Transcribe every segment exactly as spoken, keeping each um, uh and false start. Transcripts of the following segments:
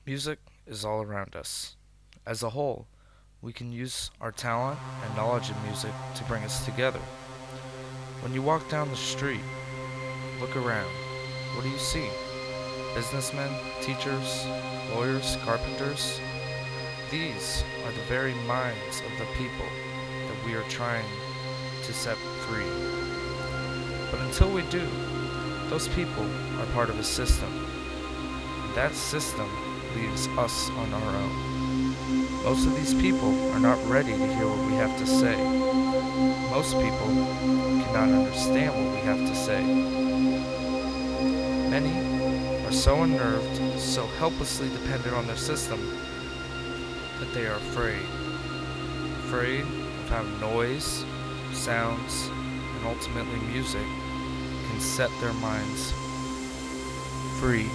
Music is all around us. As a whole, we can use our talent and knowledge in music to bring us together. When you walk down the street, look around. What do you see? Businessmen, teachers, lawyers, carpenters? These are the very minds of the people that we are trying to set free. But until we do, those people are part of a system. And that system leaves us on our own. Most of these people are not ready to hear what we have to say. Most people cannot understand what we have to say. Many are so unnerved, so helplessly dependent on their system, that they are afraid. Afraid of how noise, sounds, and ultimately music can set their minds free.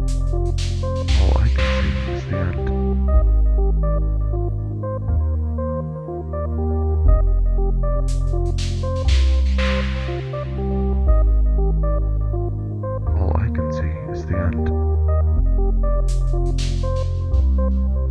All I can see is the end. All I can see is the end.